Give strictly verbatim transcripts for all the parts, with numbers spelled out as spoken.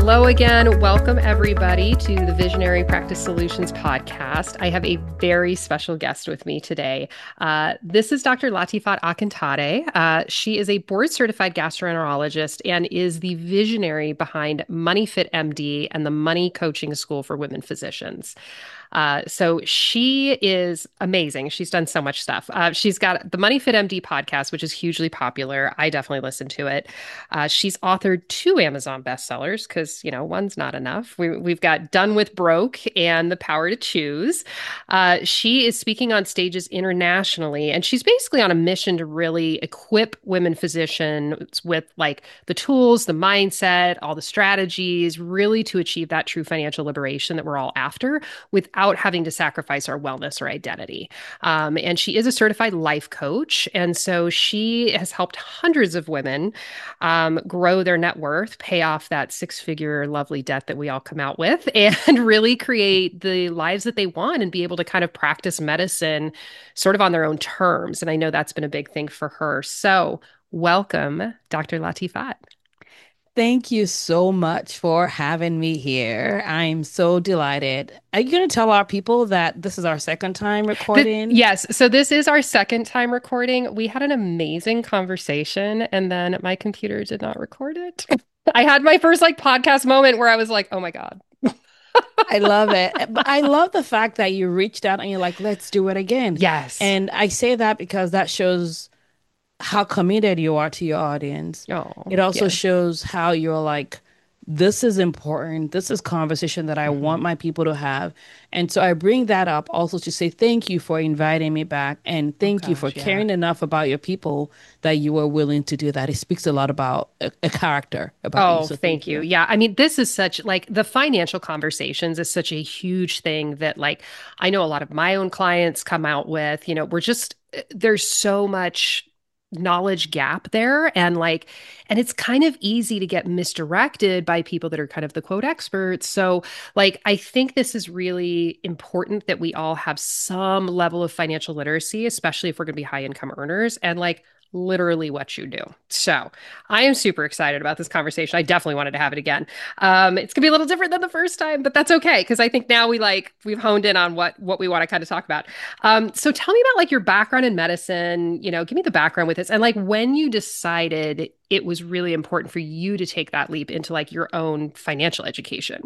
Hello again. Welcome, everybody, to the Visionary Practice Solutions podcast. I have a very special guest with me today. Uh, this is Doctor Latifat Akintate. Uh, she is a board-certified gastroenterologist and is the visionary behind MoneyFit M D and the Money Coaching School for Women Physicians. Uh, so she is amazing. She's done so much stuff. Uh, she's got the MoneyFit M D podcast, which is hugely popular. I definitely listen to it. Uh, she's authored two Amazon bestsellers because, you know, one's not enough. We, we've got Done with Broke and The Power to Choose. Uh, she is speaking on stages internationally, and she's basically on a mission to really equip women physicians with like the tools, the mindset, all the strategies, really to achieve that true financial liberation that we're all after without having to sacrifice our wellness or identity. Um, and she is a certified life coach. And so she has helped hundreds of women um, grow their net worth, pay off that six figure lovely debt that we all come out with, and really create the lives that they want and be able to kind of practice medicine sort of on their own terms. And I know that's been a big thing for her. So welcome, Doctor Latifat. Thank you so much for having me here. I'm so delighted. Are you going to tell our people that this is our second time Th- recording? yes, so this is our second time recording. We had an amazing conversation, and then my computer did not record it. I had my first like podcast moment where I was like, "Oh my God." I love it. But I love the fact that you reached out and you're like, let's do it again. Yes. And I say that because that shows how committed you are to your audience. Oh, It also yeah. shows how you're like, this is important. This is conversation that I want Mhm. my people to have. And so I bring that up also to say thank you for inviting me back and Oh thank you for gosh, yeah. caring enough about your people that you were willing to do that. It speaks a lot about a, a character about you. Oh, So thank thank you. you. Yeah. I mean, this is such like the financial conversations is such a huge thing that like I know a lot of my own clients come out with, you know, we're just there's so much knowledge gap there and like and it's kind of easy to get misdirected by people that are kind of the quote experts. So like I think this is really important that we all have some level of financial literacy, especially if we're going to be high income earners and like literally what you do. So I am super excited about this conversation. I definitely wanted to have it again. Um, it's gonna be a little different than the first time, but that's okay because I think now we like we've honed in on what what we want to kind of talk about. Um, so tell me about like your background in medicine. You know, give me the background with this and like when you decided it was really important for you to take that leap into like your own financial education.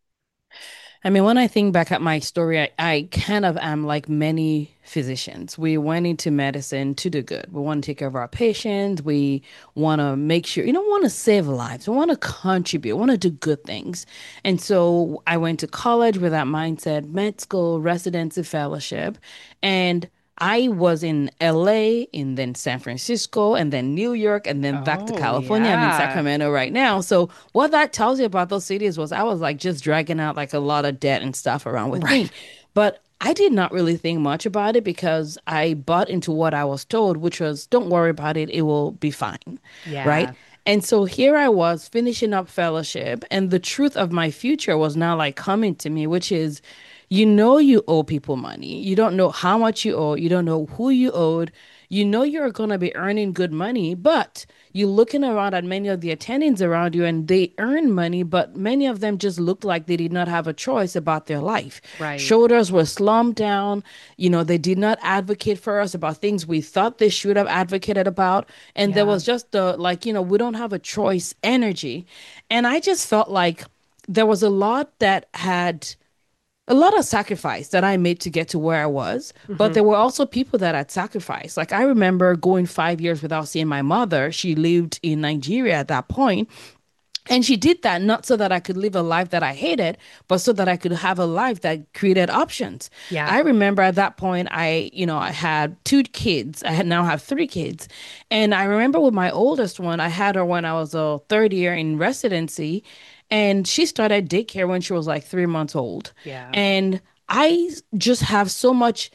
I mean, when I think back at my story, I, I kind of am like many physicians. We went into medicine to do good. We want to take care of our patients. We want to make sure, you know, want to save lives. We want to contribute. We want to do good things. And so I went to college with that mindset, med school, residency, fellowship. And I was in L A, and then San Francisco, and then New York, and then back to Oh, California. I'm in yeah. Sacramento right now. So what that tells you about those cities was I was like just dragging out like a lot of debt and stuff around with Right. me. But I did not really think much about it because I bought into what I was told, which was don't worry about it, it will be fine. Right? Yeah. And so here I was finishing up fellowship, and the truth of my future was now like coming to me, which is you know you owe people money. You don't know how much you owe. You don't know who you owed. You know you're going to be earning good money, but you're looking around at many of the attendings around you and they earn money, but many of them just looked like they did not have a choice about their life. Right. Shoulders were slumped down. You know, they did not advocate for us about things we thought they should have advocated about. And there Yeah. was just the, like, you know, we don't have a choice energy. And I just felt like there was a lot that had a lot of sacrifice that I made to get to where I was, but Hmm. there were also people that had sacrificed. Like I remember going five years without seeing my mother. She lived in Nigeria at that point, and she did that not so that I could live a life that I hated, but so that I could have a life that created options. Yeah. I remember at that point, I, you know, I had two kids. I had now have three kids. And I remember with my oldest one, I had her when I was a third year in residency. And she started daycare when she was like three months old. Yeah. And I just have so much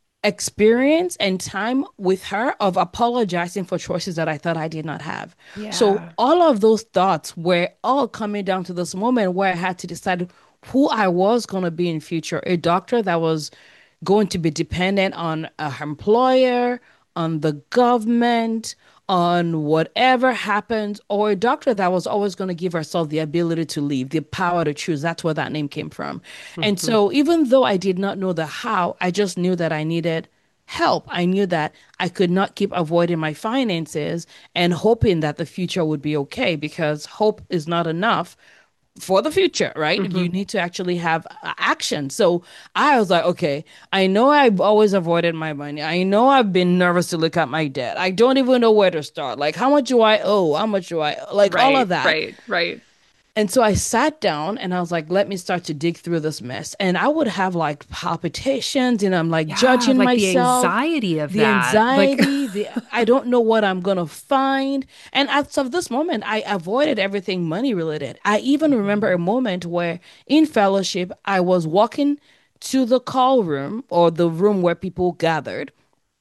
experience and time with her of apologizing for choices that I thought I did not have. So Yeah. all of those thoughts were all coming down to this moment where I had to decide who I was going to be in future, a doctor that was going to be dependent on a employer, on the government, on whatever happens, or a doctor that was always going to give herself the ability to leave, the power to choose. That's where that name came from. And Hmm. so, even though I did not know the how, I just knew that I needed help. I knew that I could not keep avoiding my finances and hoping that the future would be okay, because hope is not enough for the future, right? Hmm. You need to actually have uh, action. So I was like, okay, I know I've always avoided my money. I know I've been nervous to look at my debt. I don't even know where to start. Like, how much do I owe? How much do I like all of Right, that? right, right. And so I sat down and I was like, let me start to dig through this mess. And I would have like palpitations and I'm like Yeah, judging like the myself, anxiety of the that. Like, anxiety, the I don't know what I'm gonna find. And as of this moment, I avoided everything money related. I even remember a Mhm. moment where in fellowship, I was walking to the call room or the room where people gathered,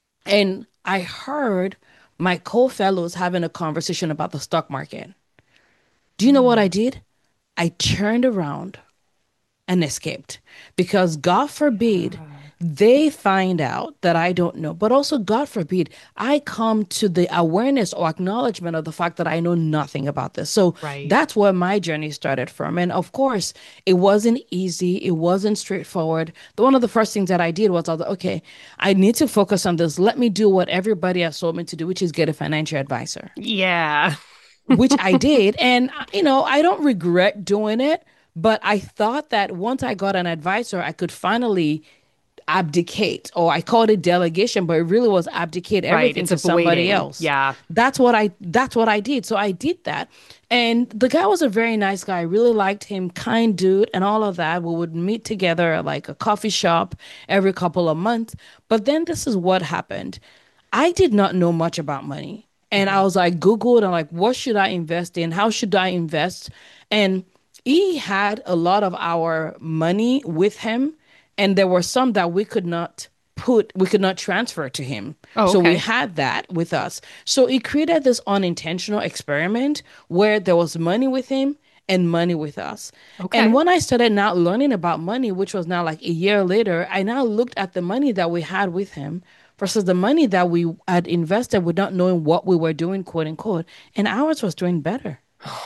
and I heard my co-fellows having a conversation about the stock market. Do you know what I Mm. did? I turned around and escaped, because God forbid Yeah. they find out that I don't know, but also God forbid I come to the awareness or acknowledgement of the fact that I know nothing about this. So Right. that's where my journey started from. And of course, it wasn't easy, it wasn't straightforward. The one of the first things that I did was I was like, okay, I need to focus on this. Let me do what everybody has told me to do, which is get a financial advisor, Yeah. which I did. And, you know, I don't regret doing it, but I thought that once I got an advisor, I could finally abdicate, or I called it delegation, but it really was abdicate Right. everything It's to somebody avoiding. else. Yeah. That's what I that's what I did. So I did that. And the guy was a very nice guy. I really liked him, kind dude, and all of that. We would meet together at like a coffee shop every couple of months. But then this is what happened. I did not know much about money. And I Mhm. was like, Googled and like, what should I invest in? How should I invest? And he had a lot of our money with him, and there were some that we could not put, we could not transfer to him. Oh, So we okay. had that with us. So it created this unintentional experiment where there was money with him and money with us. And Okay. when I started now learning about money, which was now like a year later, I now looked at the money that we had with him versus the money that we had invested without knowing what we were doing, quote unquote, and ours was doing better.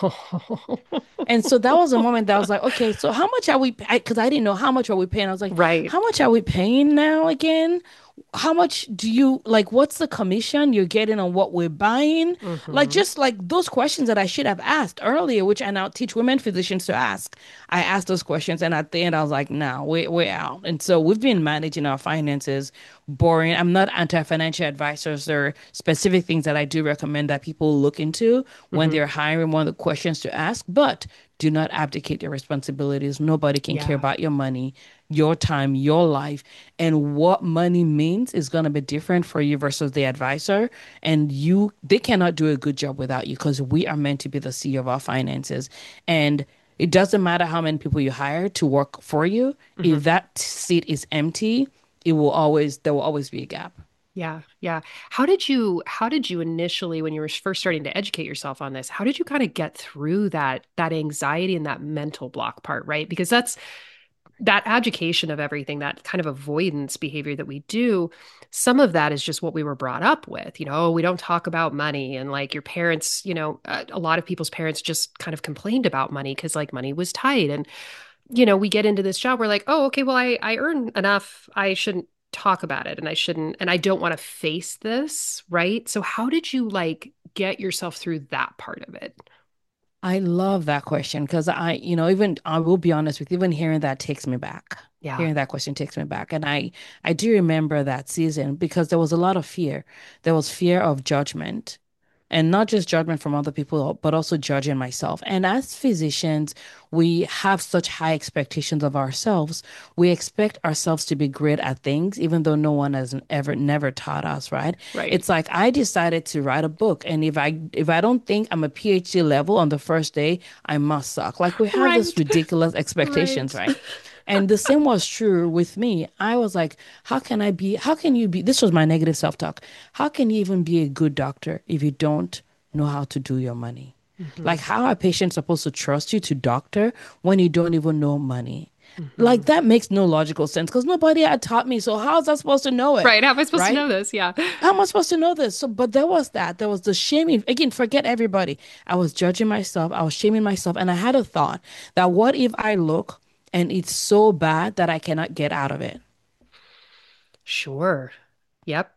And so that was a moment that I was like, okay, so how much are we? Because I, I didn't know how much are we paying. I was like, Right. how much are we paying now again? How much do you like? What's the commission you're getting on what we're buying? Like, Hmm. just like those questions that I should have asked earlier, which I now teach women physicians to ask. I asked those questions, and at the end, I was like, nah, we're, we're out. And so we've been managing our finances boring. I'm not anti-financial advisors. There are specific things that I do recommend that people look into when Hmm. they're hiring, one of the questions to ask, but do not abdicate your responsibilities. Nobody can care Yeah. about your money, your time, your life, and what money means is going to be different for you versus the advisor. And you, they cannot do a good job without you, because we are meant to be the C E O of our finances. And it doesn't matter how many people you hire to work for you. Hmm. If that seat is empty, it will always, there will always be a gap. Yeah. Yeah. How did you, how did you initially, when you were first starting to educate yourself on this, how did you kind of get through that, that anxiety and that mental block part, right? Because that's, that abdication of everything, that kind of avoidance behavior that we do, some of that is just what we were brought up with. You know, "Oh, we don't talk about money." And like your parents, you know, uh, a lot of people's parents just kind of complained about money because like money was tight. And, you know, we get into this job, we're like, oh, okay, well, I, I earn enough. I shouldn't talk about it. And I shouldn't, and I don't want to face this. Right. So, how did you like get yourself through that part of it? I love that question because I, you know, even I will be honest with you, even hearing that takes me back. Yeah. Hearing that question takes me back. And I I do remember that season because there was a lot of fear. There was fear of judgment. And not just judgment from other people, but also judging myself. And as physicians, we have such high expectations of ourselves. We expect ourselves to be great at things, even though no one has ever never taught us, right? Right. It's like I decided to write a book, and if I if I don't think I'm a PhD level on the first day, I must suck. Like we have this Right. ridiculous expectations, Right. right? And the same was true with me. I was like, how can I be, how can you be, this was my negative self-talk. How can you even be a good doctor if you don't know how to do your money? Hmm. Like, how are patients supposed to trust you to doctor when you don't even know money? Like Hmm. that makes no logical sense because nobody had taught me. So how was I supposed to know it? Right. How am I supposed to Right? know this? Yeah. How am I supposed to know this? So, but there was that. There was the shaming. Again, forget everybody. I was judging myself. I was shaming myself. And I had a thought that what if I look and it's so bad that I cannot get out of it? Sure. Yep.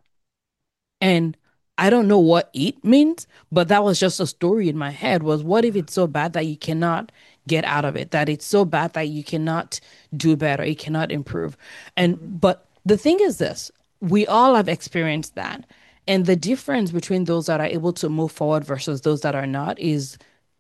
And I don't know what it means, but that was just a story in my head was what if it's so bad that you cannot get out of it, that it's so bad that you cannot do better, you cannot improve. And Hmm. but the thing is this, we all have experienced that. And the difference between those that are able to move forward versus those that are not is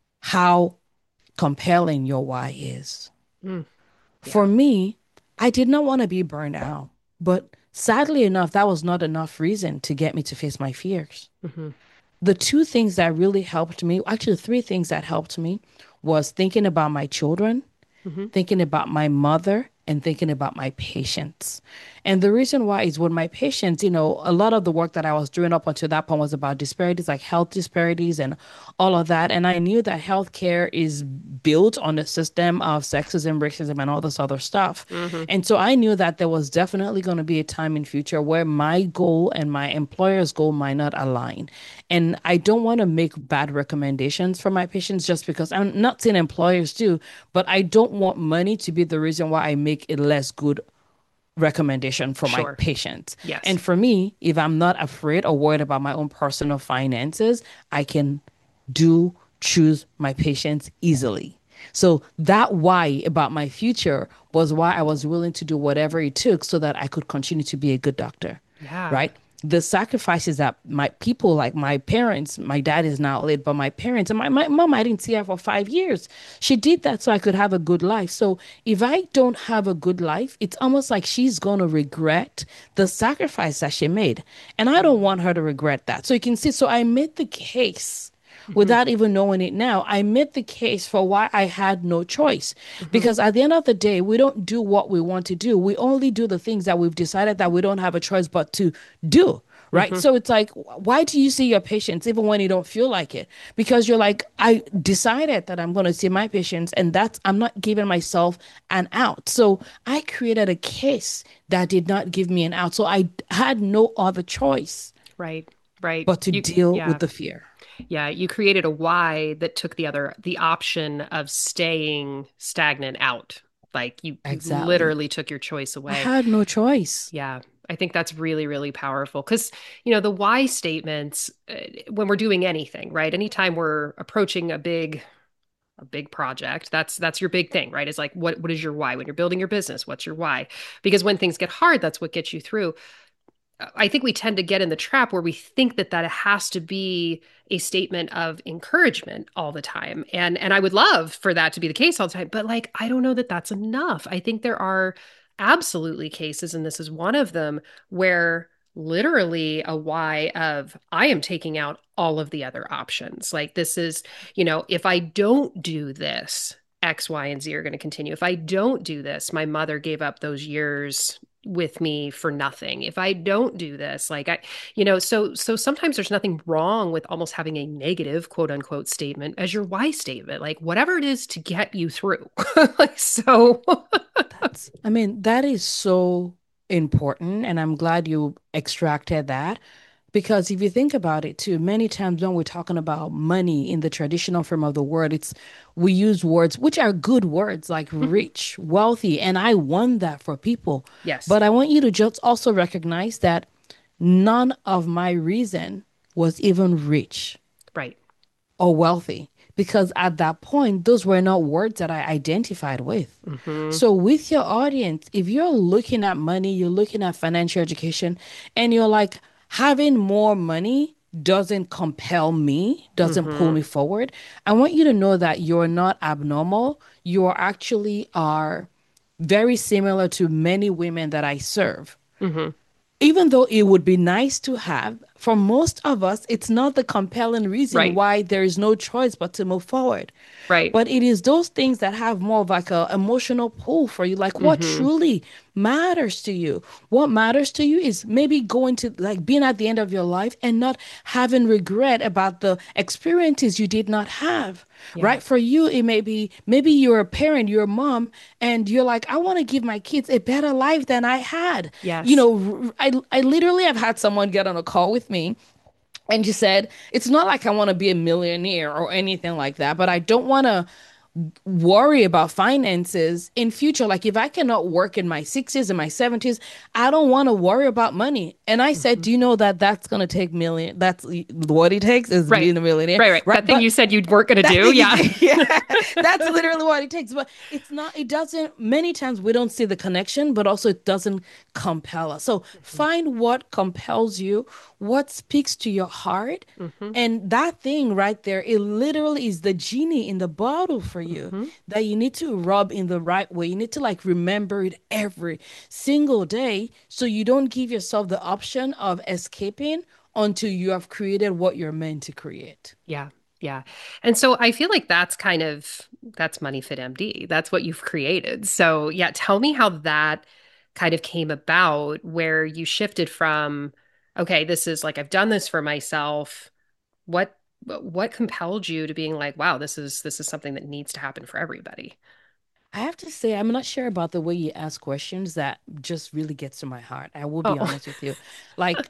how compelling your why is. Mm. For Yeah. me, I did not want to be burned out, but sadly enough, that was not enough reason to get me to face my fears. Hmm. The two things that really helped me, actually, three things that helped me was thinking about my children, Hmm. thinking about my mother, and thinking about my patients. And the reason why is with my patients, you know, a lot of the work that I was doing up until that point was about disparities, like health disparities and all of that. And I knew that healthcare is built on a system of sexism, racism, and all this other stuff. Hmm. And so I knew that there was definitely going to be a time in future where my goal and my employer's goal might not align. And I don't want to make bad recommendations for my patients just because I'm not saying employers do, but I don't want money to be the reason why I make a less good recommendation for my Sure. patients. Yes. And for me, if I'm not afraid or worried about my own personal finances, I can do choose my patients easily. So that why about my future was why I was willing to do whatever it took so that I could continue to be a good doctor, Yeah. right? The sacrifices that my people, like my parents, my dad is now late, but my parents and my, my mom, I didn't see her for five years. She did that so I could have a good life. So if I don't have a good life, it's almost like she's going to regret the sacrifice that she made. And I don't want her to regret that. So you can see, so I made the case Hmm. without even knowing it now. I made the case for why I had no choice. Hmm. Because at the end of the day, we don't do what we want to do. We only do the things that we've decided that we don't have a choice but to do. Right. Hmm. So it's like, why do you see your patients even when you don't feel like it? Because you're like, I decided that I'm going to see my patients and that's, I'm not giving myself an out. So I created a case that did not give me an out. So I had no other choice Right. Right. but to You, deal with yeah. the fear. Yeah. You created a why that took the other, the option of staying stagnant out. Like you, you Exactly. literally took your choice I away. had no choice. Yeah. I think that's really, really powerful because, you know, the why statements, uh, when we're doing anything, right? Anytime we're approaching a big, a big project, that's that's your big thing, right? Is like, what what is your why? When you're building your business, what's your why? Because when things get hard, that's what gets you through. I think we tend to get in the trap where we think that that has to be a statement of encouragement all the time. And and I would love for that to be the case all the time, but like I don't know that that's enough. I think there are absolutely cases, and this is one of them, where literally a why of I am taking out all of the other options. Like this is, you know, if I don't do this, X, Y, and Z are going to continue. If I don't do this, my mother gave up those years with me for nothing. If I don't do this, like I, you know, so so sometimes there's nothing wrong with almost having a negative quote unquote statement as your why statement, like whatever it is to get you through. Like so That's, I mean, that is so important. And I'm glad you extracted that. Because if you think about it too, many times when we're talking about money in the traditional form of the word, it's we use words which are good words like rich, wealthy, and I want that for people. yes, But I want you to just also recognize that none of my reason was even rich right. or wealthy because at that point, those were not words that I identified with. Hmm. So, with your audience, if you're looking at money, you're looking at financial education, and you're like, having more money doesn't compel me, doesn't pull Hmm. me forward, I want you to know that you're not abnormal. You are actually are very similar to many women that I serve. Hmm. Even though it would be nice to have, for most of us, it's not the compelling reason Right. why there is no choice but to move forward. Right. But it is those things that have more of like a emotional pull for you. Like what Hmm. truly matters to you. What matters to you is maybe going to like being at the end of your life and not having regret about the experiences you did not have. Yeah. Right? For you, it may be maybe you're a parent, you're a mom, and you're like, I want to give my kids a better life than I had. You Yes. know, I I literally have had someone get on a call with me and she said, it's not like I want to be a millionaire or anything like that, but I don't want to worry about finances in future. Like if I cannot work in my sixties and my seventies, I don't want to worry about money. And I said, Hmm. do you know that that's going to take million? That's what it takes is Right. being a millionaire, Right, right. right? That thing But you said you weren't going to that do. thing you Yeah. did, yeah, that's literally what it takes. But it's not, it doesn't, many times we don't see the connection, but also it doesn't compel us. So Hmm. find what compels you, what speaks to your heart. Hmm. And that thing right there, it literally is the genie in the bottle for you Hmm. that you need to rub in the right way. You need to like remember it every single day so you don't give yourself the option of escaping until you have created what you're meant to create. Yeah. Yeah. And so I feel like that's kind of that's Money Fit M D. That's what you've created. So yeah, tell me how that kind of came about where you shifted from, okay, this is like I've done this for myself. What what compelled you to being like, wow, this is this is something that needs to happen for everybody? I have to say, I'm not sure about the way you ask questions that just really gets to my heart. I will be Oh. honest with you. Like,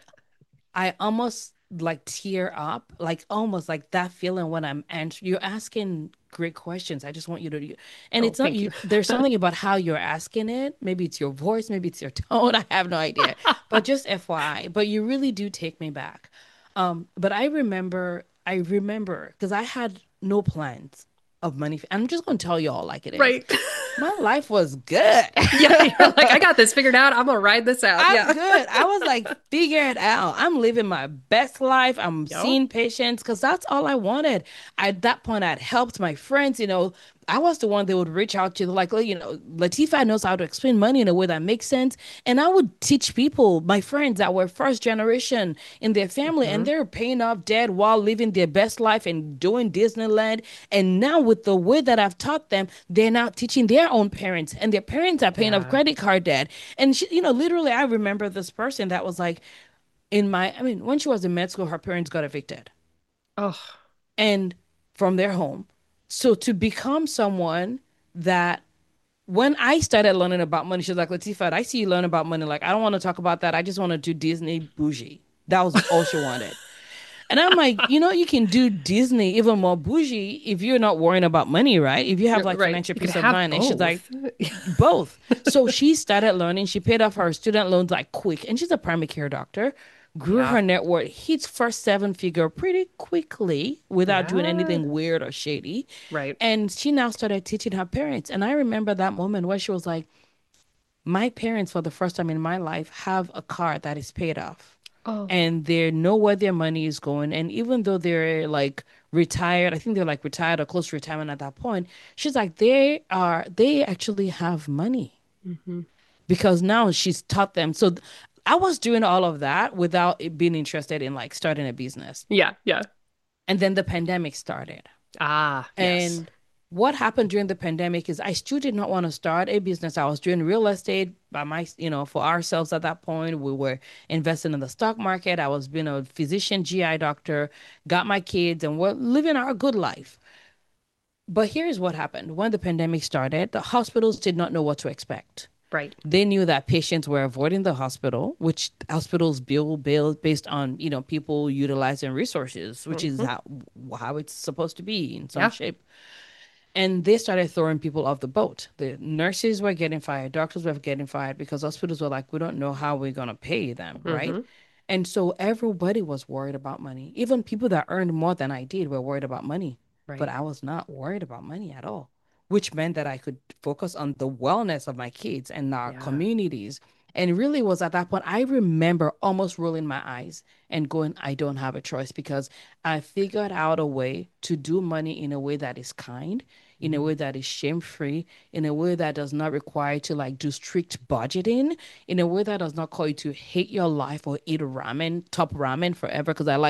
I almost like tear up, like almost like that feeling when I'm answering. You're asking great questions. I just want you to, and Oh, it's not thank you. you. There's something about how you're asking it. Maybe it's your voice, maybe it's your tone. I have no idea. But just F Y I, but you really do take me back. Um, but I remember, I remember because I had no plans of money. I'm just going to tell you all like it is. Right. My life was good. Yeah, you're like, I got this figured out. I'm gonna ride this out. I'm Yeah. good. I was like, figure it out. I'm living my best life. I'm Yep. seeing patients because that's all I wanted. At that point, I'd helped my friends. You know, I was the one they would reach out to, like, "Oh, you know, Latifa knows how to explain money in a way that makes sense." And I would teach people, my friends that were first generation in their family, and Hmm. they're paying off debt while living their best life and doing Disneyland. And now, with the way that I've taught them, they're now teaching their own parents, and their parents are paying off Yeah. credit card debt. And she, you know, literally, I remember this person that was like in my, I mean, when she was in med school, her parents got evicted Oh, and from their home. So to become someone that when I started learning about money, she was like, Latifah, I see you learn about money. Like, I don't want to talk about that. I just want to do Disney bougie. That was all she wanted. And I'm like, you know, you can do Disney even more bougie if you're not worrying about money, right? If you have like right. financial You could peace of have mind. And she's like, both. both. So she started learning. She paid off her student loans like quick, and she's a primary care doctor. Grew Yeah. her net worth, hits first seven figure pretty quickly without doing Yeah. anything weird or shady. Right. And she now started teaching her parents. And I remember that moment where she was like, my parents, for the first time in my life, have a car that is paid off Oh, and they know where their money is going. And even though they're like retired, I think they're like retired or close to retirement at that point, she's like, they are, they actually have money hmm, because now she's taught them. So th- I was doing all of that without it being interested in like starting a business. yeah. Yeah. And then the pandemic started. Ah, yes. And what happened during the pandemic is I still did not want to start a business. I was doing real estate by my, you know, for ourselves at that point. We were investing in the stock market. I was being a physician, G I doctor, got my kids, and we're living our good life. But here's what happened. When the pandemic started, the hospitals did not know what to expect. Right. They knew that patients were avoiding the hospital, which hospitals bill bill based on, you know, people utilizing resources, which is Hmm. how how it's supposed to be in some Yeah. shape. And they started throwing people off the boat. The nurses were getting fired, doctors were getting fired because hospitals were like, we don't know how we're going to pay them, right? Hmm. And so everybody was worried about money. Even people that earned more than I did were worried about money. But Right. I was not worried about money at all, which meant that I could focus on the wellness of my kids and our Yeah. communities. And really was at that point, I remember almost rolling my eyes and going, I don't have a choice because I figured out a way to do money in a way that is kind, in a Mhm. way that is shame-free, in a way that does not require you to like do strict budgeting, in a way that does not call you to hate your life or eat ramen, top ramen forever. Because I like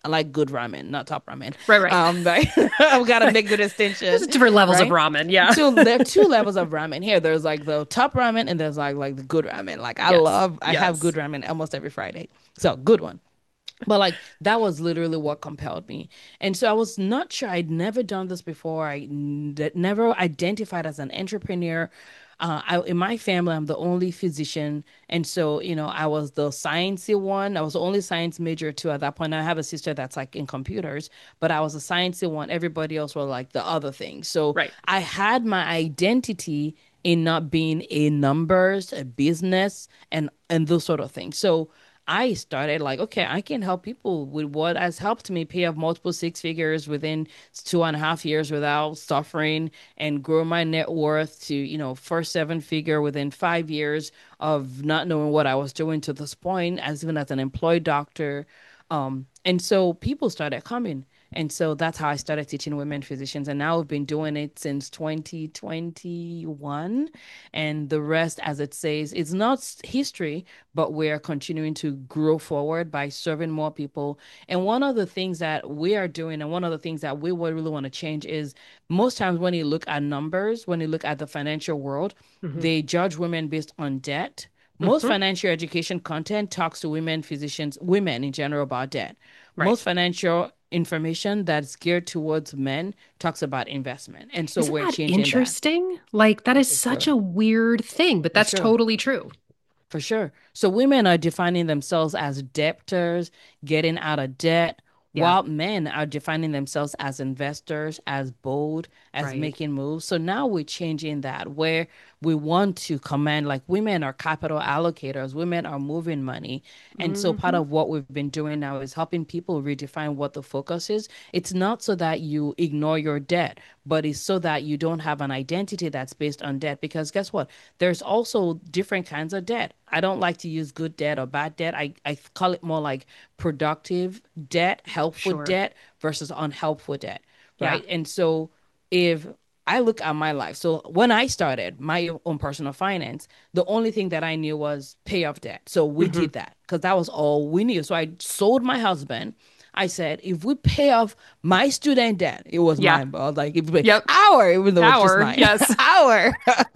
I like good ramen, not top ramen. Right, right. Um, right? I've got to make the There's distinction, different levels of right? ramen. Yeah. Two there are two levels of ramen here. There's like the top ramen and there's like like the good ramen. Like I Yes. love I have good Yes. ramen almost every Friday. So good one. But like that was literally what compelled me. And so I was not sure. I'd never done this before. I n- never identified as an entrepreneur. Uh, I, in my family, I'm the only physician. And so, you know, I was the sciencey one. I was the only science major too at that point. I have a sister that's like in computers, but I was a sciencey one. Everybody else were like the other thing. So Right. I had my identity in not being a numbers, a business, and and those sort of things. So I started like, okay, I can help people with what has helped me pay off multiple six figures within two and a half years without suffering and grow my net worth to, you know, first seven figure within five years of not knowing what I was doing to this point, as even as an employed doctor. Um, and so people started coming. And so that's how I started teaching women physicians. And now I've been doing it since twenty twenty-one. And the rest, as it says, it's not s- history, but we're continuing to grow forward by serving more people. And one of the things that we are doing, and one of the things that we would really want to change is most times when you look at numbers, when you look at the financial world, Hmm. they judge women based on debt. Most Hmm. financial education content talks to women, physicians, women in general about debt. Right. Most financial information that's geared towards men talks about investment. And so Isn't we're that changing that. interesting? Like, that Oh, is for such sure. a weird thing, but For that's sure. totally true. For sure. So women are defining themselves as debtors, getting out of debt, Yeah. while men are defining themselves as investors, as bold, as Right. making moves. So now we're changing that where we want to command, like women are capital allocators, women are moving money. And so part Hmm. of what we've been doing now is helping people redefine what the focus is. It's not so that you ignore your debt, but it's so that you don't have an identity that's based on debt. Because guess what? There's also different kinds of debt. I don't like to use good debt or bad debt. I, I call it more like productive debt, helpful Sure. debt versus unhelpful debt, Yeah. right? And so if I look at my life, so when I started my own personal finance, the only thing that I knew was pay off debt. So we Hmm. did that because that was all we knew. So I sold my husband. I said, if we pay off my student debt, it was Yeah. mine, but I was like, if we pay Yep. our, even though it's just Hour. mine, Yes. our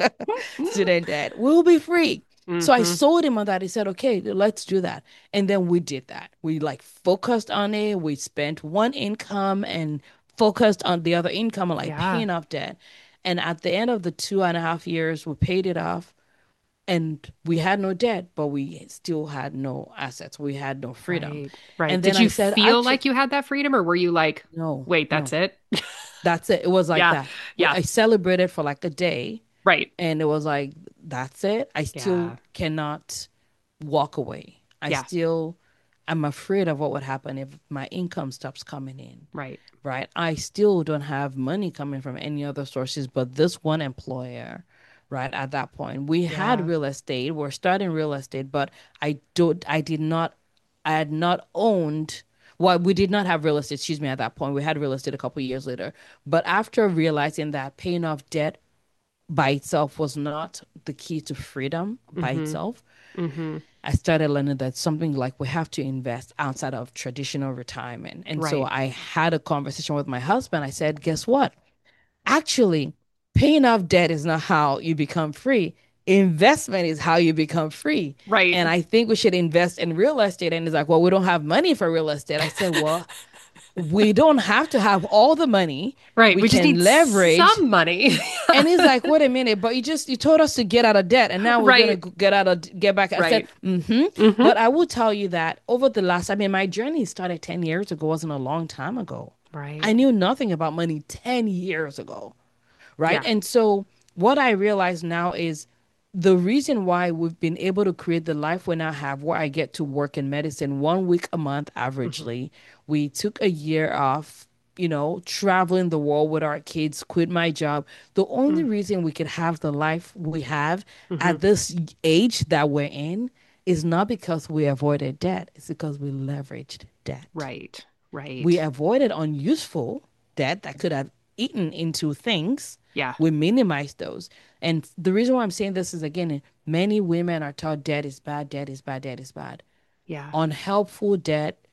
student debt, we'll be free. So I Hmm. sold him on that. He said, okay, let's do that. And then we did that. We like focused on it. We spent one income and focused on the other income and like Yeah. paying off debt. And at the end of the two and a half years, we paid it off and we had no debt, but we still had no assets. We had no freedom. Right. Right. And then Did I you said, feel actually, like you had that freedom, or were you like, no, wait, that's no, it? that's it. It was like Yeah. that. Yeah. I celebrated for like a day Right. and it was like, that's it. I still Yeah. cannot walk away. I Yeah. still am afraid of what would happen if my income stops coming in, Right. right? I still don't have money coming from any other sources but this one employer, right? At that point, we had Yeah. real estate. We're starting real estate, but I don't, I did not, I had not owned. Well, we did not have real estate, excuse me, at that point. We had real estate a couple years later. But after realizing that paying off debt by itself was not the key to freedom by Hmm. itself, Hmm. I started learning that something like we have to invest outside of traditional retirement. And so Right. I had a conversation with my husband. I said, guess what? Actually, paying off debt is not how you become free. Investment is how you become free. Right. And I think we should invest in real estate. And he's like, well, we don't have money for real estate. I said, well, we don't have to have all the money. Right. We We just need can leverage. some money. And he's like, wait a minute, but you just you told us to get out of debt and now we're gonna Right. get out of get back. I said, Right. mm-hmm. Hmm. But I will tell you that over the last, I mean, my journey started ten years ago, wasn't a long time ago. I Right. knew nothing about money ten years ago, right? Yeah. And so what I realize now is the reason why we've been able to create the life we now have, where I get to work in medicine one week a month Hmm. averagely. We took a year off, you know, traveling the world with our kids, quit my job. The only reason we could have the life we have Hmm. at this age that we're in is not because we avoided debt, it's because we leveraged debt. Right. We Right. avoided unuseful debt that could have eaten into things. Yeah. We minimized those. And the reason why I'm saying this is again, many women are taught debt is bad, debt is bad, debt is bad. Yeah. Unhelpful debt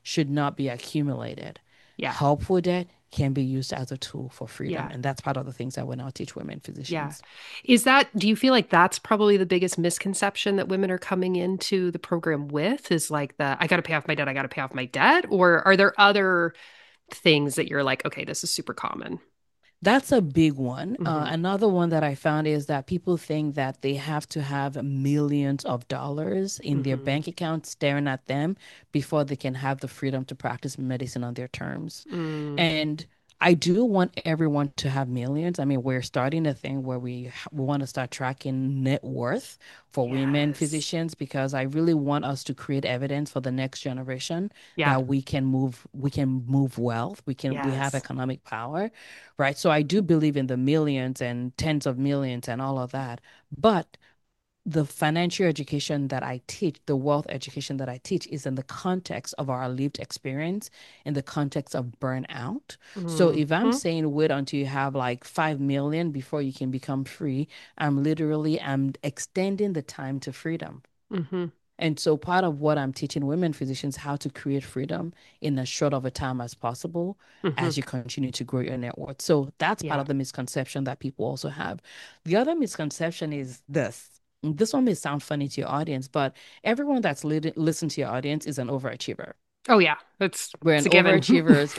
should not be accumulated. Yeah. Helpful debt can be used as a tool for freedom. Yeah. And that's part of the things that we now teach women Yeah. physicians. Is that, do you feel like that's probably the biggest misconception that women are coming into the program with is like the, I got to pay off my debt, I got to pay off my debt? Or are there other things that you're like, okay, this is super common? That's a big one. Uh, Hmm. another one that I found is that people think that they have to have millions of dollars in their Hmm. bank account staring at them before they can have the freedom to practice medicine on their terms. Mm. And I do want everyone to have millions. I mean, we're starting a thing where we we want to start tracking net worth for women Yes. physicians because I really want us to create evidence for the next generation Yeah. that we can move we can move wealth, we can we have Yes. economic power, right? So I do believe in the millions and tens of millions and all of that. But the financial education that I teach, the wealth education that I teach, is in the context of our lived experience, in the context of burnout. So if I'm Hmm. saying wait until you have like five million before you can become free, I'm literally I'm extending the time to freedom. Hmm. And so part of what I'm teaching women physicians how to create freedom in as short of a time as possible Hmm. as you continue to grow your net worth. So that's part Yeah. of the misconception that people also have. The other misconception is this. This one may sound funny to your audience, but everyone that's li listen to your audience is an overachiever. Oh yeah. It's We're it's an a given. overachievers.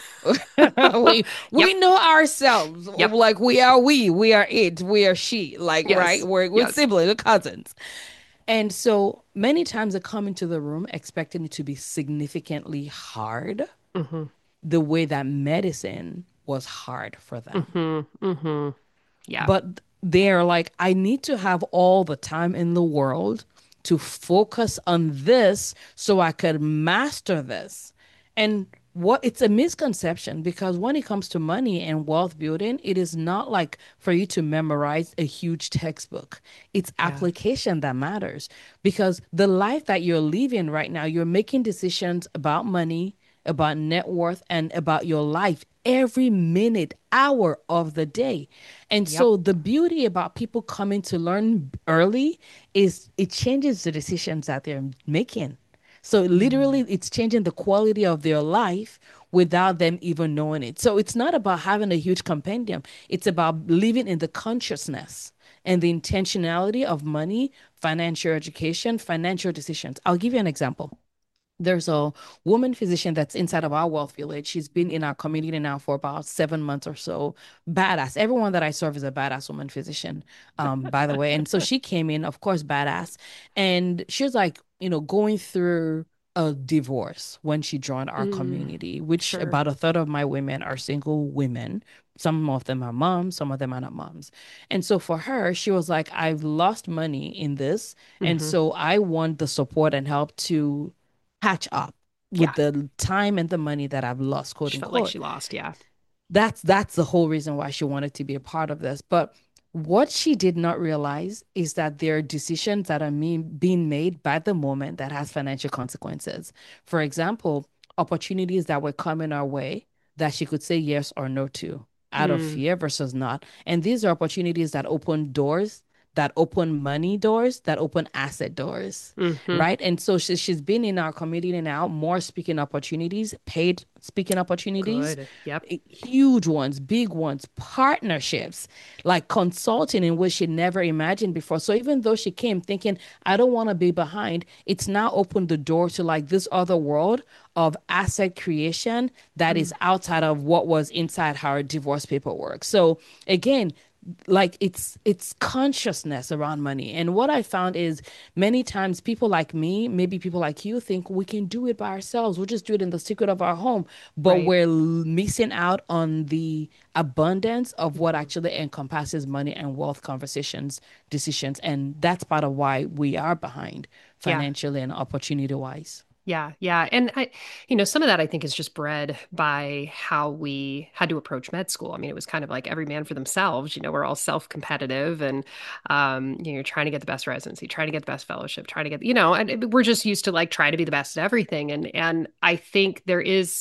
we we Yep. know ourselves. Yep. Like we are we, we are it, we are she. Like right, Yes. we're we're Yes. siblings, we're cousins. And so many times I come into the room expecting it to be significantly hard, Hmm. the way that medicine was hard for them. Hmm. Hmm. Yeah. But they're like, I need to have all the time in the world to focus on this so I could master this. And what it's a misconception because when it comes to money and wealth building, it is not like for you to memorize a huge textbook. It's Yeah. application that matters because the life that you're living right now, you're making decisions about money, about net worth, and about your life every minute, hour of the day. And Yep. so the beauty about people coming to learn early is it changes the decisions that they're making. So literally, Mm. it's changing the quality of their life without them even knowing it. So it's not about having a huge compendium. It's about living in the consciousness and the intentionality of money, financial education, financial decisions. I'll give you an example. There's a woman physician that's inside of our wealth village. She's been in our community now for about seven months or so. Badass. Everyone that I serve is a badass woman physician, um, by the way. And so she came in, of course, badass. And she was like, you know, going through a divorce when she joined our Mm. community, which Sure. about a third of my women are single women. Some of them are moms, some of them are not moms. And so for her, she was like, I've lost money in this. And Hmm. so I want the support and help to catch up Yeah. with the time and the money that I've lost, quote She felt like unquote. she lost. Yeah. That's that's the whole reason why she wanted to be a part of this. But what she did not realize is that there are decisions that are mean, being made by the moment that has financial consequences. For example, opportunities that were coming our way that she could say yes or no to out of Mm. fear versus not. And these are opportunities that open doors, that open money doors, that open asset doors, Hmm. right? And so she, she's been in our community now, more speaking opportunities, paid speaking opportunities, Good. Yep. huge ones, big ones, partnerships, like consulting in which she never imagined before. So even though she came thinking, I don't want to be behind, it's now opened the door to like this other world of asset creation that Mm. is outside of what was inside her divorce paperwork. So again, like it's it's consciousness around money. And what I found is many times people like me, maybe people like you, think we can do it by ourselves. We'll just do it in the secret of our home, but Right. we're l- missing out on the abundance of what Mhm. actually encompasses money and wealth conversations, decisions. And that's part of why we are behind Yeah. financially and opportunity wise. Yeah, yeah. And I, you know, some of that I think is just bred by how we had to approach med school. I mean, it was kind of like every man for themselves. You know, we're all self-competitive and um, you know, you're trying to get the best residency, trying to get the best fellowship, trying to get, you know, and it- we're just used to like trying to be the best at everything. And and I think there is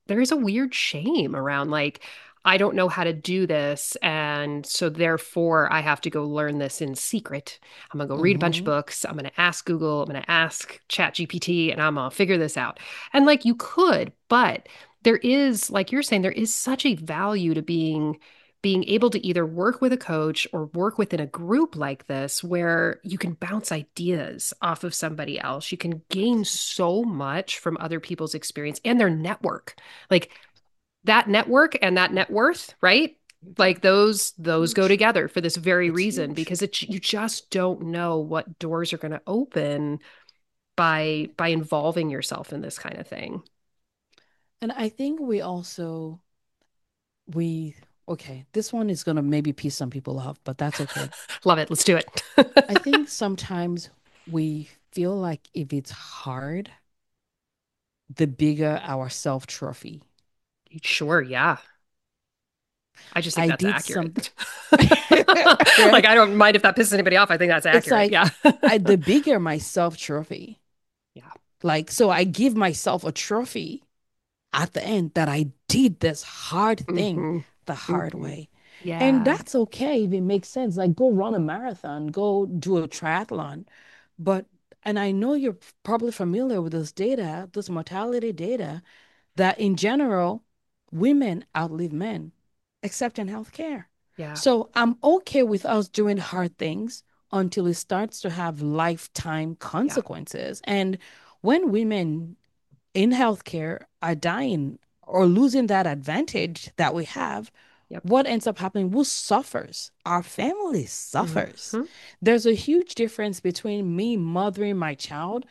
there is a weird shame around like, I don't know how to do this. And so therefore I have to go learn this in secret. I'm gonna go read a bunch of Hmm. books. I'm gonna ask Google, I'm gonna ask Chat G P T, and I'm gonna figure this out. And like you could, but there is, like you're saying, there is such a value to being being able to either work with a coach or work within a group like this where you can bounce ideas off of somebody else. You can gain so much from other people's experience and their network. Like that network and that net worth, right? Like those those go Huge. together for this very It's reason huge. because it you just don't know what doors are going to open by by involving yourself in this kind of thing. And I think we also we okay, this one is gonna maybe piss some people off, but that's okay. Love it. Let's do it. I think sometimes we feel like if it's hard, the bigger our self trophy. Sure, yeah. I just think I that's did something, accurate. right? Like I don't mind if that pisses anybody off. I think that's It's accurate. like Yeah. I the bigger my self trophy. Yeah. Like, so I give myself a trophy at the end that I did this hard thing Hmm. the hard Hmm. way. And Yeah. that's okay if it makes sense. Like, go run a marathon, go do a triathlon. But, and I know you're probably familiar with this data, this mortality data, that in general, women outlive men, except in healthcare. Yeah. So I'm okay with us doing hard things until it starts to have lifetime Yeah. consequences. And when women in healthcare are dying or losing that advantage that we have, Yep. what ends up happening? Who suffers? Our family suffers. Hmm. There's a huge difference between me mothering my child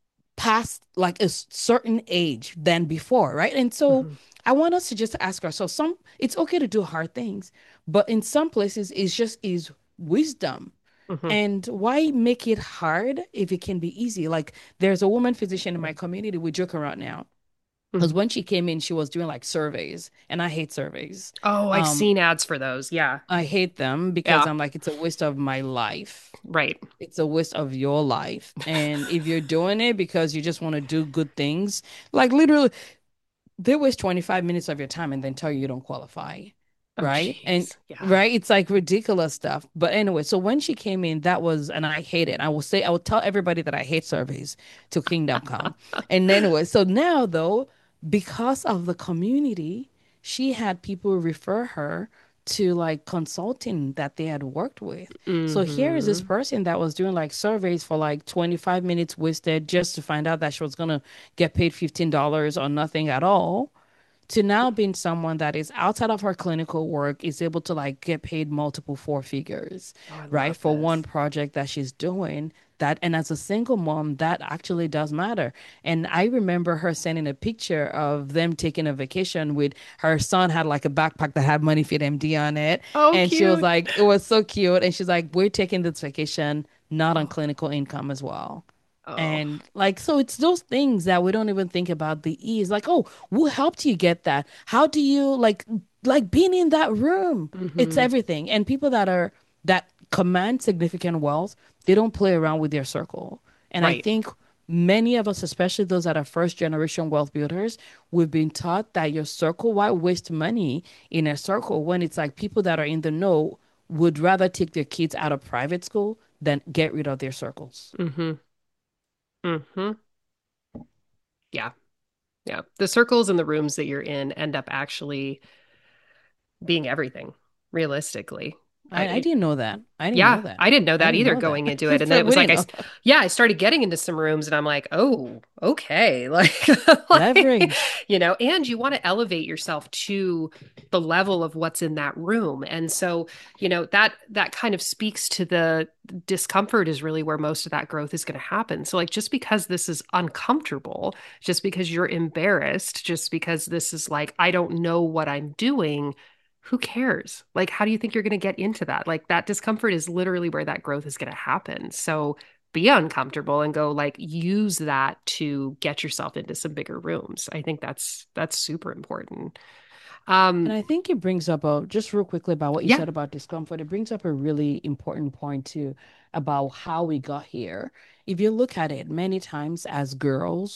past like a s- certain age than before, right? And so Hmm. I want us to just ask ourselves, some it's okay to do hard things, but in some places it's just is wisdom. Hmm. And why make it hard if it can be easy? Like there's a woman physician in my community, we joke around now. Because Hmm. when she came in, she was doing like surveys, and I hate surveys. Oh, I've Um, seen ads for those. Yeah. I hate them because Yeah. I'm like, it's a waste of my life. Right. It's a waste of your life. And if you're doing it because you just want to do good things, like literally, they waste twenty-five minutes of your time and then tell you you don't qualify. Oh, Right. And geez. Yeah. right. It's like ridiculous stuff. But anyway, so when she came in, that was, and I hate it. I will say, I will tell everybody that I hate surveys till kingdom come. And anyway, so now though, because of the community, she had people refer her to like consulting that they had worked with. So here is this Hmm. person that was doing like surveys for like twenty-five minutes wasted just to find out that she was gonna get paid fifteen dollars or nothing at all, to now being someone that is outside of her clinical work is able to like get paid multiple four figures, Oh, I right, love for one this. project that she's doing. That, and as a single mom, that actually does matter. And I remember her sending a picture of them taking a vacation with her son, had like a backpack that had Money Fit M D on it, Oh, and she was cute. like, it was so cute, and she's like, we're taking this vacation not on Oh, clinical income as well. oh. And like, so it's those things that we don't even think about the ease. Like, oh, who helped you get that? How do you like, like being in that room? It's Hmm. everything. And people that are, that command significant wealth, they don't play around with their circle. And I Right. think many of us, especially those that are first generation wealth builders, we've been taught that your circle, why waste money in a circle when it's like people that are in the know would rather take their kids out of private school than get rid of their circles. Hmm. Hmm. Yeah. Yeah. The circles and the rooms that you're in end up actually being everything, realistically. I, I I, didn't know that. I didn't Yeah, know that. I didn't know I that didn't either know that. going into it. And then So it was we like didn't I, know. s- yeah, I started getting into some rooms and I'm like, oh, okay. Like, like, Leverage. you know, and you want to elevate yourself to the level of what's in that room. And so, you know, that that kind of speaks to the discomfort is really where most of that growth is going to happen. So like just because this is uncomfortable, just because you're embarrassed, just because this is like, I don't know what I'm doing, who cares? Like, how do you think you're going to get into that? Like, that discomfort is literally where that growth is going to happen. So be uncomfortable and go like use that to get yourself into some bigger rooms. I think that's that's super important. And Um, I think it brings up a, just real quickly about what you yeah. said about discomfort, it brings up a really important point too about how we got here. If you look at it, many times as girls,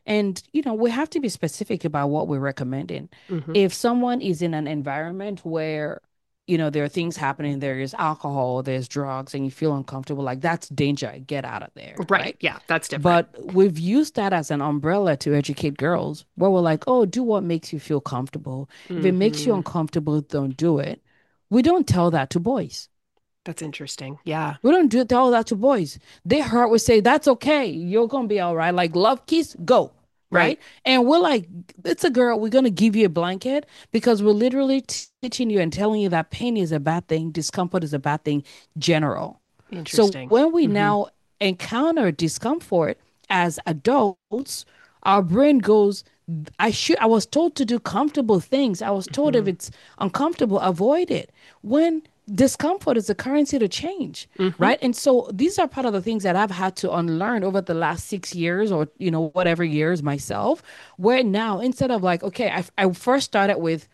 And, you know, we have to be specific about what we're recommending. Hmm. If someone is in an environment where, you know, there are things happening, there is alcohol, there's drugs, and you feel uncomfortable, like that's danger. Get out of there, Right. right? Yeah, that's different. But we've used that as an umbrella to educate girls, where we're like, oh, do what makes you feel comfortable. If it makes you Hmm. uncomfortable, don't do it. We don't tell that to boys. That's interesting. Yeah. We don't do tell that to boys. Their heart would say, that's okay. You're gonna be all right. Like love kiss, go. Right. Right. And we're like, it's a girl. We're gonna give you a blanket because we're literally teaching you and telling you that pain is a bad thing, discomfort is a bad thing, general. So Interesting. when we Hmm. now encounter discomfort as adults, our brain goes, I should I was told to do comfortable things. I was told if Hmm. it's uncomfortable, avoid it. When discomfort is the currency to change, Hmm. right? And so these are part of the things that I've had to unlearn over the last six years or, you know, whatever years myself, where now instead of like, okay, I, I first started with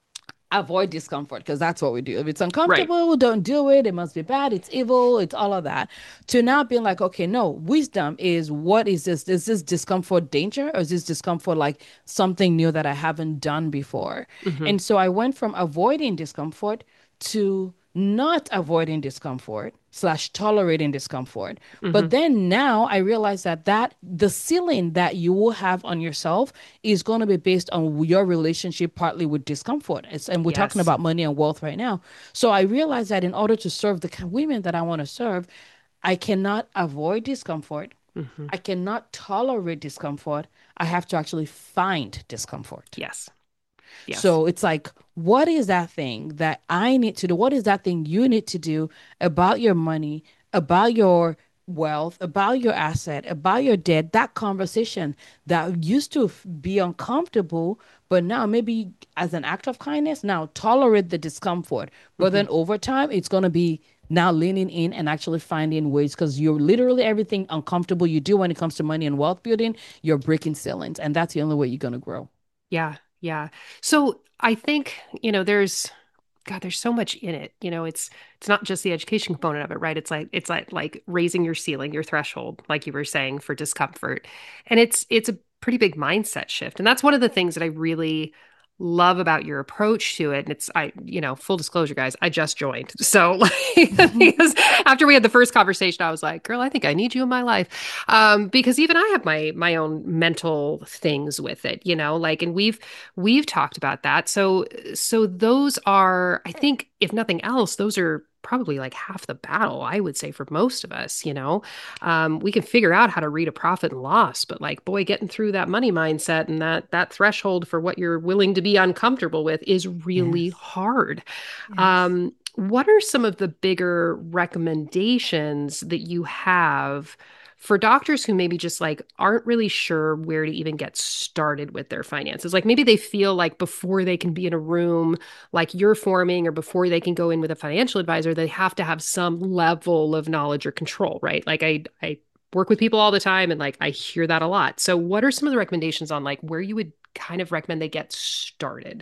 avoid discomfort because that's what we do. If it's Right. uncomfortable, don't do it. It must be bad. It's evil. It's all of that. To now being like, okay, no, wisdom is what is this? Is this discomfort danger or is this discomfort like something new that I haven't done before? Hmm. And so I went from avoiding discomfort to not avoiding discomfort slash tolerating discomfort. Hmm. But then now I realize that that the ceiling that you will have on yourself is going to be based on your relationship partly with discomfort. It's, and we're talking Yes. about money and wealth right now. So I realized that in order to serve the kind of women that I want to serve, I cannot avoid discomfort. Hmm. I cannot tolerate discomfort. I have to actually find discomfort. Yes. Yes. So it's like, what is that thing that I need to do? What is that thing you need to do about your money, about your wealth, about your asset, about your debt? That conversation that used to f- be uncomfortable, but now maybe as an act of kindness, now tolerate the discomfort. But Hmm. then over time, it's going to be now leaning in and actually finding ways because you're literally everything uncomfortable you do when it comes to money and wealth building, you're breaking ceilings. And that's the only way you're going to grow. Yeah. Yeah. So I think, you know, there's God, there's so much in it. You know, it's it's not just the education component of it, right? It's like it's like like raising your ceiling, your threshold, like you were saying, for discomfort. And it's it's a pretty big mindset shift. And that's one of the things that I really love about your approach to it. And it's I, you know, full disclosure, guys, I just joined. So like because after we had the first conversation, I was like, girl, I think I need you in my life. Um, because even I have my my own mental things with it, you know, like and we've we've talked about that. So so those are, I think, if nothing else, those are probably like half the battle, I would say, for most of us, you know. Um, we can figure out how to read a profit and loss, but like, boy, getting through that money mindset and that that threshold for what you're willing to be uncomfortable with is really Yes. hard. Yes. Um, what are some of the bigger recommendations that you have for doctors who maybe just like aren't really sure where to even get started with their finances? Like maybe they feel like before they can be in a room like you're forming or before they can go in with a financial advisor, they have to have some level of knowledge or control, right? Like I I work with people all the time and like I hear that a lot. So what are some of the recommendations on like where you would kind of recommend they get started?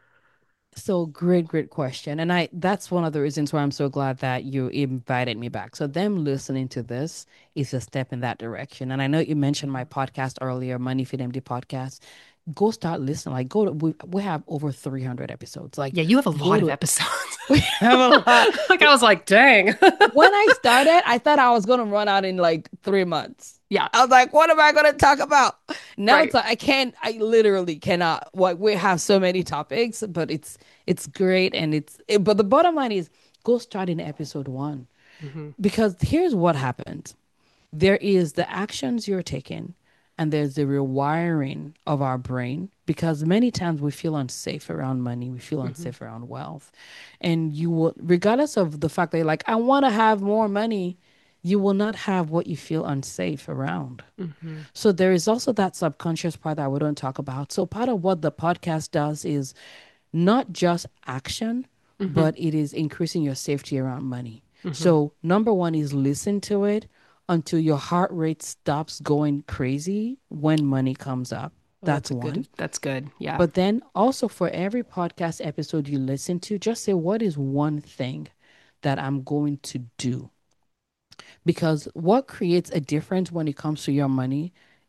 So great, great question. And I that's one of the reasons why I'm so glad that you invited me back. So them listening to this is a step in that direction. And I know you mentioned my podcast earlier, Money Fit M D podcast. Go start listening. Like go to we, we have over three hundred episodes. Like Yeah, you have a go lot of to episodes. we have a lot. Like I was like, dang. When I started, I thought I was gonna run out in like three months. Yeah, I was like, what am I gonna talk about? Now it's right. like I can't, I literally cannot. What we have so many topics, but it's it's great and it's it, but the bottom line is go start in episode one. Hmm. Because here's what happens. There is the actions you're taking, and there's the rewiring of our brain because many times we feel unsafe around money, we feel Hmm. unsafe around wealth. And you will, regardless of the fact that you're like, I want to have more money, you will not have what you feel unsafe around. Hmm. So there is also that subconscious part that we don't talk about. So part of what the podcast does is not just action, Hmm. but it is increasing your safety around money. Hmm. So, number one is listen to it until your heart rate stops going crazy when money comes up. Oh, That's that's a one. good, that's good. Yeah. But then also for every podcast episode you listen to, just say, what is one thing that I'm going to do? Because what creates a difference when it comes to your money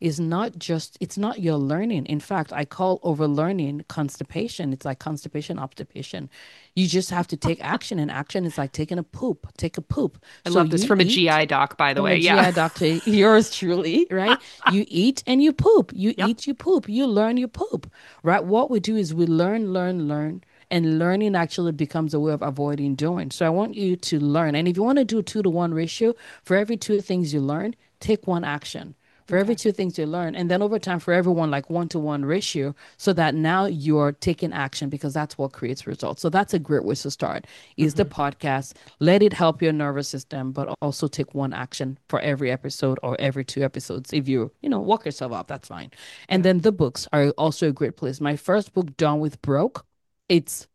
is not just, it's not your learning. In fact, I call overlearning constipation. It's like constipation, obstipation. You just have to take action, and action is like taking a poop, take a poop. I So love this you from a eat G I doc, by the from a way. Yeah. G I doctor, yours truly, right? You eat and you poop. You Yep. eat, you poop. You learn, you poop, right? What we do is we learn, learn, learn, and learning actually becomes a way of avoiding doing. So I want you to learn. And if you want to do two to one ratio, for every two things you learn, take one action. For every Okay. two things you learn, and then over time, for everyone, like one to one ratio, so that now you're taking action because that's what creates results. So that's a great way to start. Is the Hmm. podcast. Let it help your nervous system, but also take one action for every episode or every two episodes. If you, you know, walk yourself up, that's fine. And Yeah. then the books are also a great place. My first book, Done with Broke, it's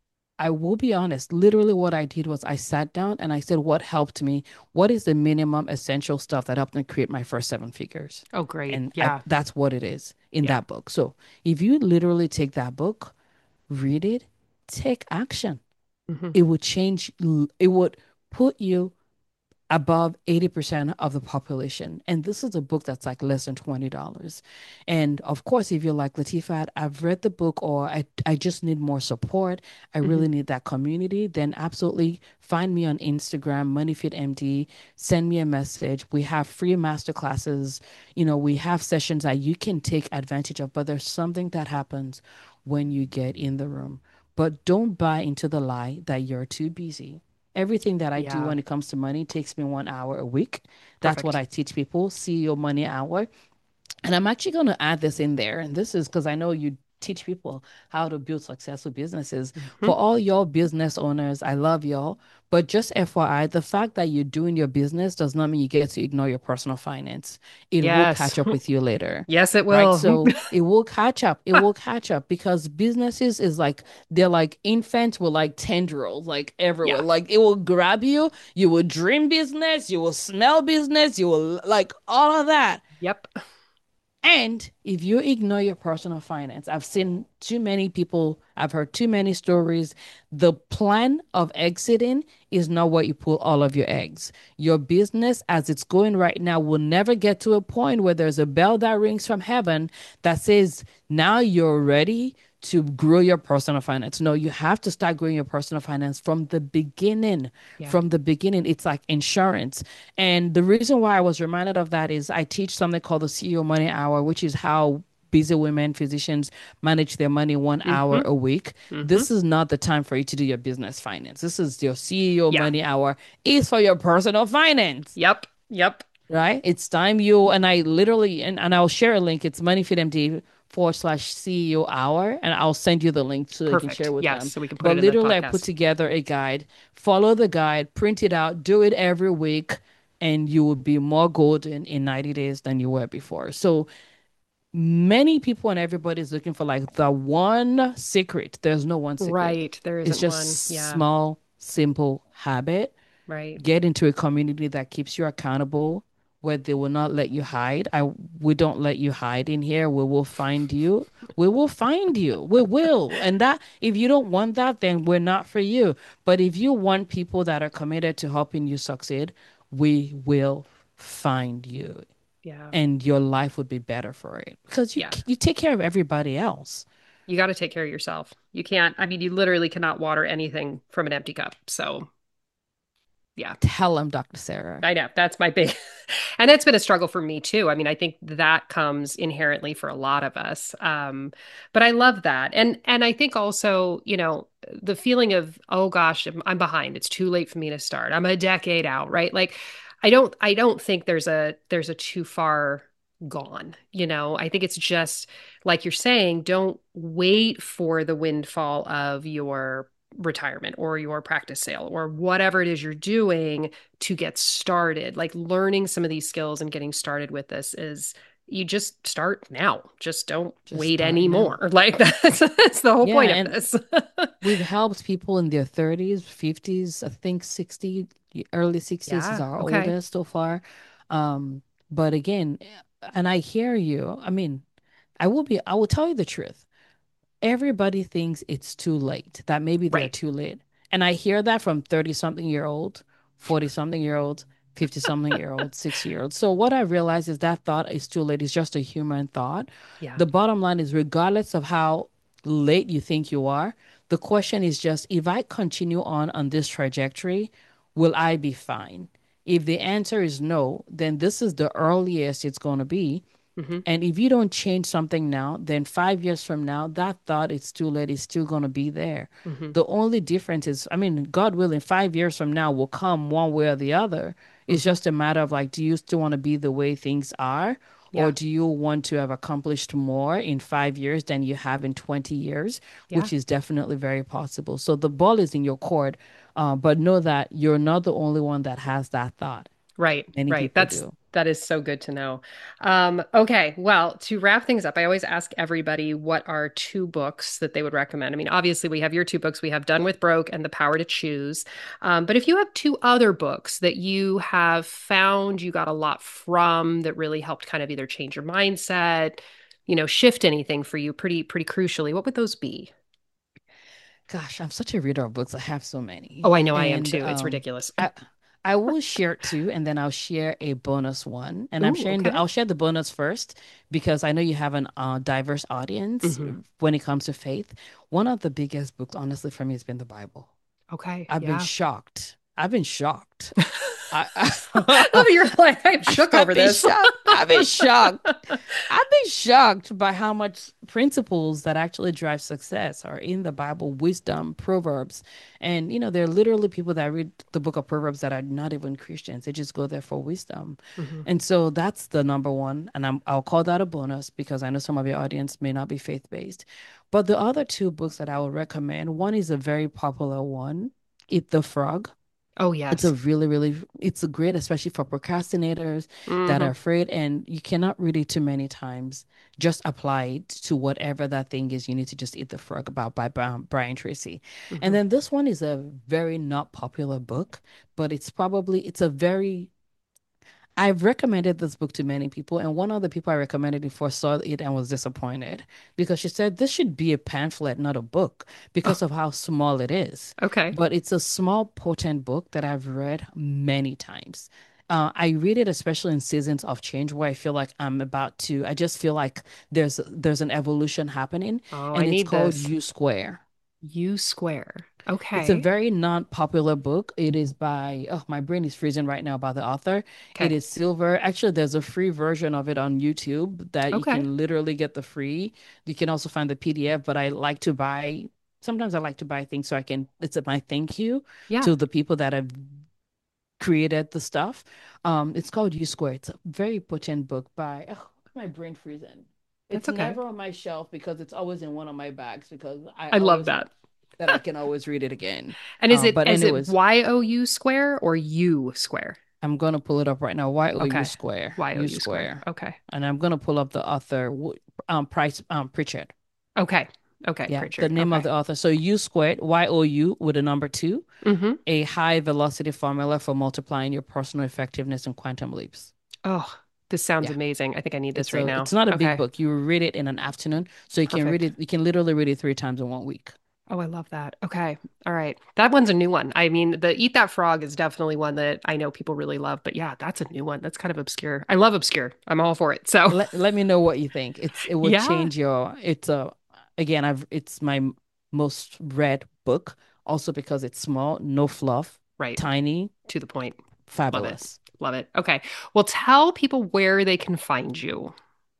I will be honest, literally what I did was I sat down and I said, what helped me? What is the minimum essential stuff that helped me create my first seven figures? Oh, great. And I, Yeah. that's what it is in Yeah. that book. So if you literally take that book, read it, take action, Hmm. it would change, it would put you above eighty percent of the population. And this is a book that's like less than twenty dollars. And of course, if you're like Latifat, I've read the book or I, I just need more support, I Hmm. really need that community, then absolutely find me on Instagram, MoneyFitMD, send me a message. We have free master classes. You know, we have sessions that you can take advantage of, but there's something that happens when you get in the room. But don't buy into the lie that you're too busy. Everything that I do Yeah. when it comes to money takes me one hour a week. That's what Perfect. I teach people, C E O Money Hour. And I'm actually going to add this in there. And this is because I know you teach people how to build successful businesses. Hmm. For all y'all business owners, I love y'all. But just F Y I, the fact that you're doing your business does not mean you get to ignore your personal finance. It will Yes. catch up with you later. Yes, it Right. will. So it will catch up. It will catch up because businesses is like they're like infants with like tendrils, like everywhere. Yeah. Like it will grab you. You will dream business. You will smell business. You will like all of that. Yep. And if you ignore your personal finance, I've seen too many people, I've heard too many stories. The plan of exiting is not where you put all of your eggs. Your business, as it's going right now, will never get to a point where there's a bell that rings from heaven that says, now you're ready to grow your personal finance. No, you have to start growing your personal finance from the beginning. Yeah. From the beginning, it's like insurance. And the reason why I was reminded of that is I teach something called the C E O Money Hour, which is how busy women physicians manage their money one hour Hmm. a week. Hmm. This is not the time for you to do your business finance. This is your C E O Yeah. Money Hour is for your personal finance. Yep. Yep. Right? It's time you and I literally and, and I'll share a link. It's MoneyFitMD forward slash C E O hour, and I'll send you the link so you can share Perfect. with Yes. them. So we can put But it in the literally, I put podcast. together a guide. Follow the guide, print it out, do it every week, and you will be more golden in ninety days than you were before. So many people and everybody's looking for like the one secret. There's no one secret. Right. There It's isn't one. just Yeah. small, simple habit. Right. Get into a community that keeps you accountable, where they will not let you hide. I We don't let you hide in here. We will find you. We will find you. We will. And that if you don't want that, then we're not for you. But if you want people that are committed to helping you succeed, we will find you. Yeah. And your life would be better for it because you Yeah. you take care of everybody else. You got to take care of yourself. You can't, I mean, you literally cannot water anything from an empty cup. So, yeah. Tell them, doctor Sarah. I know that's my big, and that's been a struggle for me too. I mean, I think that comes inherently for a lot of us. Um, but I love that, and and I think also, you know, the feeling of, oh gosh, I'm, I'm behind. It's too late for me to start. I'm a decade out, right? Like, I don't, I don't think there's a there's a too far gone. You know, I think it's just like you're saying, don't wait for the windfall of your retirement or your practice sale or whatever it is you're doing to get started. Like learning some of these skills and getting started with this is you just start now. Just don't Just wait start now. anymore. Like that's that's the whole Yeah, point of and this. we've helped people in their thirties, fifties, I think sixty, early sixties is Yeah. our Okay. oldest so far. Um, but again, and I hear you. I mean, I will be, I will tell you the truth. Everybody thinks it's too late, that maybe they're Right. too late. And I hear that from thirty something year old, forty something year old, fifty something year old, sixty year old. So what I realized is that thought is too late. It's just a human thought. Yeah. The bottom line is regardless of how late you think you are, the question is just if I continue on on this trajectory, will I be fine? If the answer is no, then this is the earliest it's going to be. Hmm. And if you don't change something now, then five years from now, that thought it's too late is still going to be there. Hmm. The only difference is, I mean, God willing, five years from now will come one way or the other. It's Hmm. just a matter of like, do you still want to be the way things are? Or Yeah. do you want to have accomplished more in five years than you have in twenty years, Yeah. which is definitely very possible. So the ball is in your court, uh, but know that you're not the only one that has that thought. Right, Many right. people That's do. that is so good to know. Um, okay, well, to wrap things up, I always ask everybody what are two books that they would recommend. I mean, obviously, we have your two books. We have Done with Broke and The Power to Choose. Um, but if you have two other books that you have found you got a lot from that really helped kind of either change your mindset, you know, shift anything for you pretty pretty crucially, what would those be? Gosh, I'm such a reader of books. I have so Oh, many. I know I am And too. It's um ridiculous. I I will share two and then I'll share a bonus one. And I'm Ooh, sharing the okay. I'll share the bonus first because I know you have an uh, diverse audience Hmm. when it comes to faith. One of the biggest books, honestly, for me has been the Bible. Okay, I've been yeah. shocked. I've been shocked. I, Oh, you're like, I'm shook I've over been this. shocked. I've been shocked. I've been shocked by how much principles that actually drive success are in the Bible, wisdom, Proverbs. And, you know, there are literally people that read the book of Proverbs that are not even Christians. They just go there for wisdom. Hmm. And so that's the number one. And I'm, I'll call that a bonus because I know some of your audience may not be faith-based. But the other two books that I would recommend, one is a very popular one, Eat the Frog. Oh, It's a yes. really, really, it's a great, especially for procrastinators that are Hmm. afraid, and you cannot read it too many times. Just apply it to whatever that thing is. You need to just eat the frog about by Bri- Brian Tracy. And Hmm. then this one is a very not popular book, but it's probably, it's a very I've recommended this book to many people, and one of the people I recommended it for saw it and was disappointed because she said this should be a pamphlet, not a book, Oh, because of how small it is. okay. But it's a small, potent book that I've read many times. Uh, I read it especially in seasons of change where I feel like I'm about to, I just feel like there's there's an evolution happening, Oh, I and it's need called this. U Square. U square. It's a Okay. very non-popular book. It is by, oh, my brain is freezing right now about the author. It Okay. is Silver. Actually, there's a free version of it on YouTube that you Okay. can literally get the free. You can also find the P D F, but I like to buy, sometimes I like to buy things so I can, it's my thank you Yeah, to the people that have created the stuff. Um, it's called U Square. It's a very potent book by, oh, my brain freezing. that's It's okay. never on my shelf because it's always in one of my bags because I I love always know that. that I can always read it again. And is Um, it but is it anyways, Y O U square or U square? I'm gonna pull it up right now. Y O U Okay. Square, Y O U U square. Square, Okay. and I'm gonna pull up the author, w- um, Price, um, Pritchard. Okay. Okay, Yeah, the Pritchard. name of Okay. the author. So U squared, Y O U with a number two, Mm-hmm. a high velocity formula for multiplying your personal effectiveness in quantum leaps. Oh, this sounds Yeah, amazing. I think I need this it's right a, now. it's not a big Okay. book. You read it in an afternoon, so you can read Perfect. it. You can literally read it three times in one week. Oh, I love that. Okay. All right. That one's a new one. I mean, the Eat That Frog is definitely one that I know people really love, but yeah, that's a new one. That's kind of obscure. I love obscure. I'm all for it. So, Let let me know what you think. It's it would yeah. change your. It's a again. I've it's my m- most read book. Also because it's small, no fluff, Right. tiny, To the point. Love it. fabulous. Love it. Okay. Well, tell people where they can find you.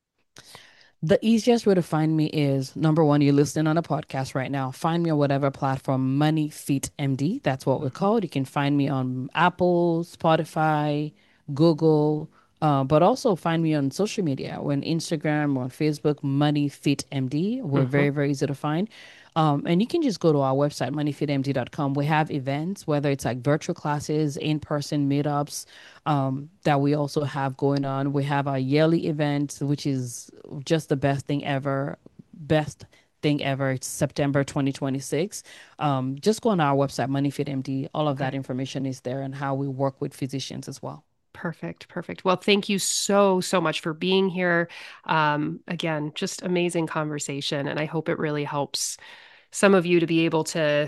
The easiest way to find me is number one, you're listening on a podcast right now. Find me on whatever platform, Money Fit M D. That's what we're Mhm. called. You can find me on Apple, Spotify, Google, uh, but also find me on social media. We're on Instagram, we're on Facebook, Money Fit M D. We're Mhm. very, very easy to find. Um, and you can just go to our website, money fit m d dot com. We have events, whether it's like virtual classes, in-person meetups, um, that we also have going on. We have our yearly event, which is just the best thing ever. Best thing ever. It's September twenty twenty-six. Um, just go on our website, MoneyFit M D. All of that Okay. information is there and how we work with physicians as well. Perfect. Perfect. Well, thank you so, so much for being here. Um, again, just amazing conversation. And I hope it really helps some of you to be able to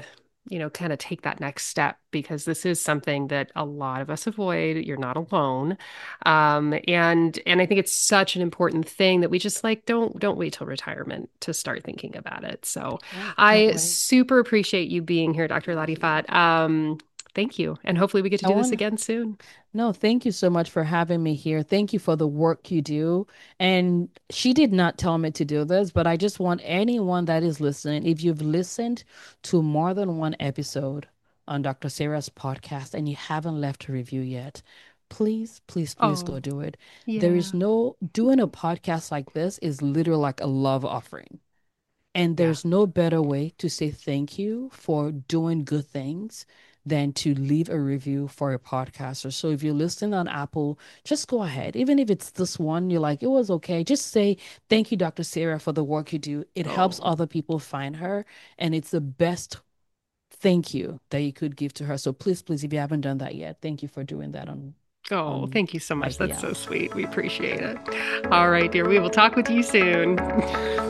you know, kind of take that next step because this is something that a lot of us avoid. You're not alone. Um, and and I think it's such an important thing that we just like don't don't wait till retirement to start thinking about it. So Yeah, can't I wait. super appreciate you being here, Doctor Latifat. Um, thank you. And hopefully we get to I do this want again soon. No, thank you so much for having me here. Thank you for the work you do. And she did not tell me to do this, but I just want anyone that is listening, if you've listened to more than one episode on Doctor Sarah's podcast and you haven't left a review yet, please, please, please go Oh, do it. There is yeah. no, doing a podcast like this is literally like a love offering. And Yeah. there's no better way to say thank you for doing good things than to leave a review for a podcaster. So if you're listening on Apple, just go ahead. Even if it's this one, you're like, it was okay. Just say, thank you, Doctor Sarah, for the work you do. It helps Oh. other people find her. And it's the best thank you that you could give to her. So please, please, if you haven't done that yet, thank you for doing that on Oh, on thank you so my much. That's so behalf. sweet. We appreciate it. All right, dear. We will talk with you soon.